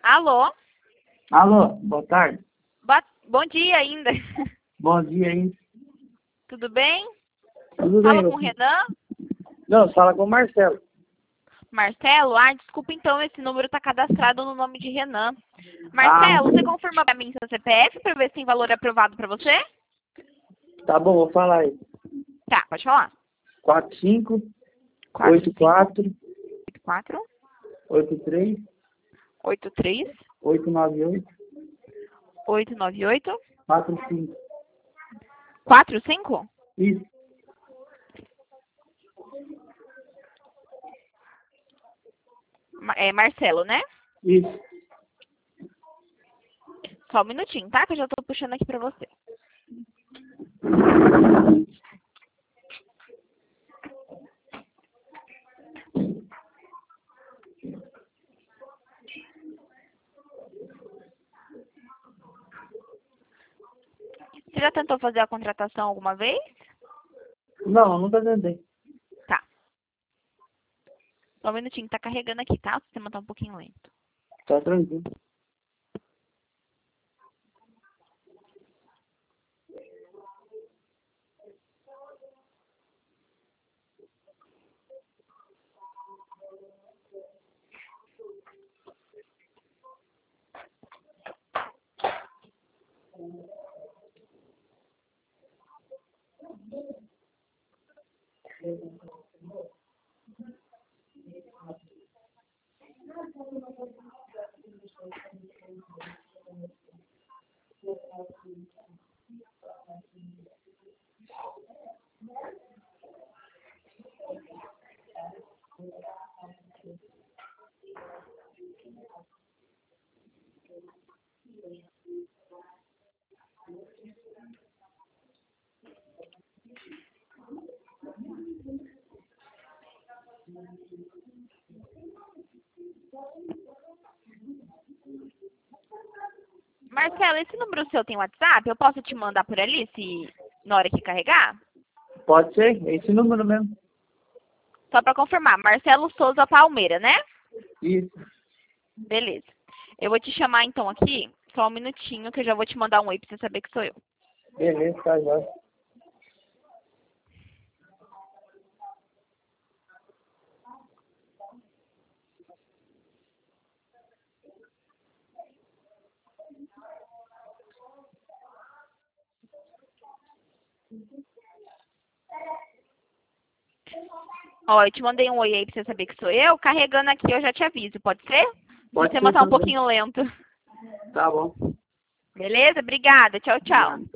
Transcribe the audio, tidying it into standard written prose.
Alô? Alô, boa tarde. Bom dia ainda. Bom dia aí. Tudo bem? Tudo Fala bem? com o Renan? Não, fala com o Marcelo. Marcelo? Desculpa então, esse número está cadastrado no nome de Renan. Marcelo, você confirma para mim seu CPF para ver se tem valor aprovado para você? Tá bom, vou falar aí. Tá, pode falar. 45 4, 84 4, 83 83, 898 898, 45. 45? Isso. É Marcelo, né? Isso. Só um minutinho, tá? Que eu já tô puxando aqui pra você. Você já tentou fazer a contratação alguma vez? Não, nunca tentei. Tá. Só um minutinho, tá carregando aqui, tá? O sistema tá um pouquinho lento. Tá tranquilo. Marcelo, esse número seu tem WhatsApp? Eu posso te mandar por ali, se na hora que carregar? Pode ser? É esse número mesmo. Só pra confirmar, Marcelo Souza Palmeira, né? Isso. Beleza. Eu vou te chamar então aqui, só um minutinho, que eu já vou te mandar um oi pra você saber que sou eu. Beleza, tá já. Ó, eu te mandei um oi aí pra você saber que sou eu. Carregando aqui eu já te aviso, pode ser? O Pode sistema ser tá um também. pouquinho lento. Tá bom. Beleza? Obrigada. Tchau, tchau.